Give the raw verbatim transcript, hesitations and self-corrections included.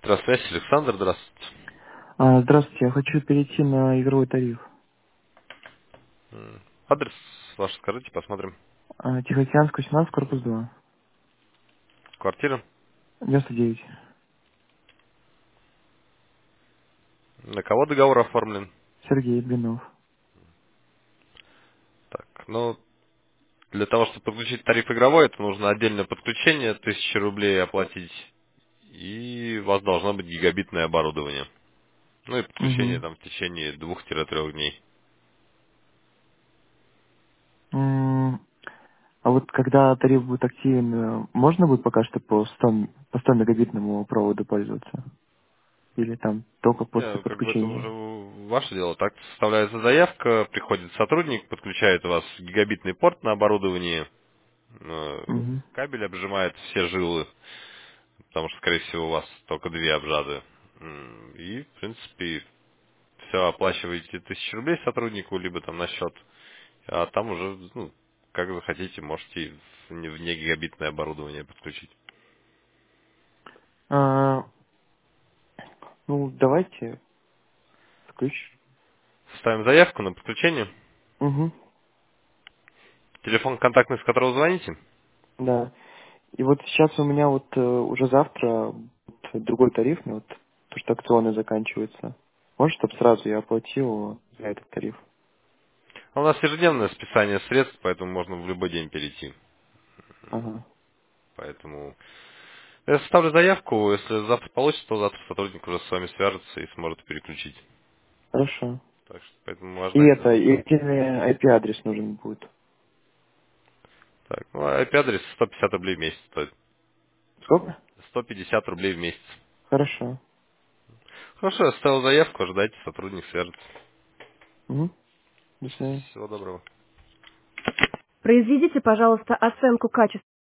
Здравствуйте, Александр, здравствуйте. А, здравствуйте, я хочу перейти на игровой тариф. М, Адрес ваш скажите, посмотрим. А, Тихоокеанский, восемнадцать, корпус два. Квартира. девяносто девять. На кого договор оформлен? Сергей Блинов. Так, ну, для того, чтобы подключить тариф игровой, это нужно отдельное подключение, тысяча рублей оплатить. И у вас должно быть гигабитное оборудование. Ну и подключение Угу. там в течение двух-трех дней. М, А вот когда тариф будет активен, э, можно будет пока что по сто, по сто мегабитному проводу пользоваться? Или там только после Не, как бы это подключения? уже ваше дело. Так составляется заявка, приходит сотрудник, подключает у вас гигабитный порт на оборудовании, э, Угу. кабель обжимает все жилы, потому что, скорее всего, у вас только две обжаты. М, И, в принципе, все оплачиваете тысячу рублей сотруднику, либо там на счет, а там уже, ну, как захотите, можете в не- в негигабитное оборудование подключить. А, ну, давайте включим. Ставим заявку на подключение. Угу. Телефон контактный, с которого звоните. Да. И вот сейчас у меня вот э, уже завтра вот другой тариф, ну, вот то, что акционный заканчивается. Может, чтобы сразу я оплатил за этот тариф? А у нас ежедневное списание средств, поэтому можно в любой день перейти. Ага. Поэтому я составлю заявку, если завтра получится, то завтра сотрудник уже с вами свяжется и сможет переключить. Хорошо. Так что поэтому вас И ждать. это, и отдельный ай пи-адрес нужен будет. Так, ну, а I P-адрес сто пятьдесят рублей в месяц стоит. Сколько? сто пятьдесят рублей в месяц. Хорошо. Хорошо, я оставил заявку, ожидайте, сотрудник свяжется. Угу. До свидания. Всего доброго. Произведите, пожалуйста, оценку качества.